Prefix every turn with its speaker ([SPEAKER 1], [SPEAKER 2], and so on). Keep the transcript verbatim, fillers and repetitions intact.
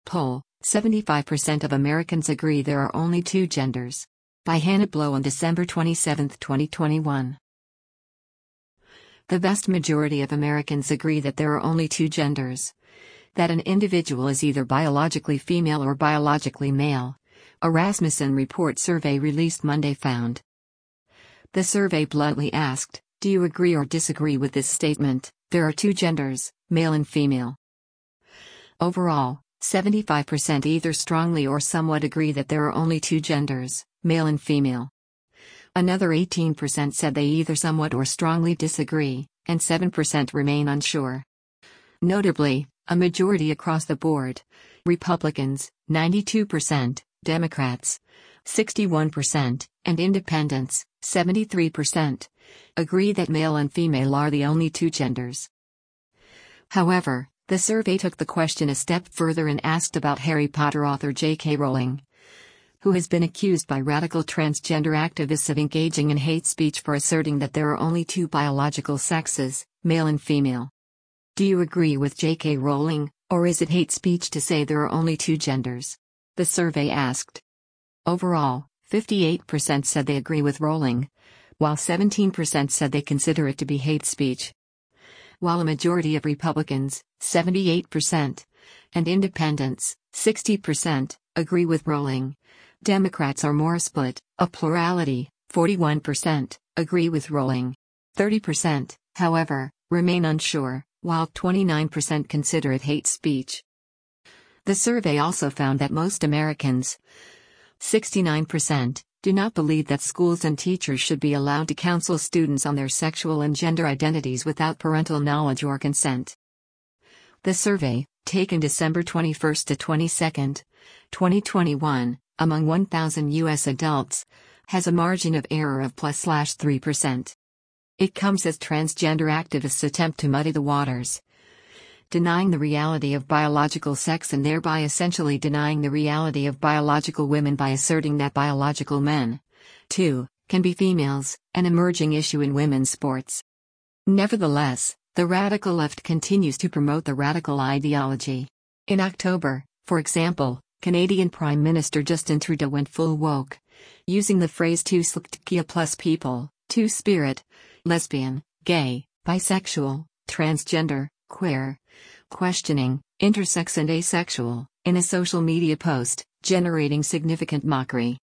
[SPEAKER 1] Poll: seventy-five percent of Americans agree there are only two genders. By Hannah Blow on December twenty-seventh, twenty twenty-one. The vast majority of Americans agree that there are only two genders. That an individual is either biologically female or biologically male. A Rasmussen Report survey released Monday found. The survey bluntly asked, "Do you agree or disagree with this statement? There are two genders, male and female." Overall, seventy-five percent either strongly or somewhat agree that there are only two genders, male and female. Another eighteen percent said they either somewhat or strongly disagree, and seven percent remain unsure. Notably, a majority across the board, Republicans, ninety-two percent, Democrats, sixty-one percent, and Independents, seventy-three percent, agree that male and female are the only two genders. However, the survey took the question a step further and asked about Harry Potter author J K Rowling, who has been accused by radical transgender activists of engaging in hate speech for asserting that there are only two biological sexes, male and female. Do you agree with J K Rowling, or is it hate speech to say there are only two genders? The survey asked. Overall, fifty-eight percent said they agree with Rowling, while seventeen percent said they consider it to be hate speech. While a majority of Republicans, seventy-eight percent, and Independents, sixty percent, agree with Rowling, Democrats are more split. A plurality, forty-one percent, agree with Rowling. thirty percent, however, remain unsure, while twenty-nine percent consider it hate speech. The survey also found that most Americans, sixty-nine percent, do not believe that schools and teachers should be allowed to counsel students on their sexual and gender identities without parental knowledge or consent. The survey, taken December twenty-first to twenty-second, twenty twenty-one, among one thousand U S adults, has a margin of error of plus slash three percent. It comes as transgender activists attempt to muddy the waters, denying the reality of biological sex and thereby essentially denying the reality of biological women by asserting that biological men, too, can be females, an emerging issue in women's sports. Nevertheless, the radical left continues to promote the radical ideology. In October, for example, Canadian Prime Minister Justin Trudeau went full woke, using the phrase two S L G T Q I A plus people, two-spirit, lesbian, gay, bisexual, transgender, queer, questioning, intersex and asexual, in a social media post, generating significant mockery.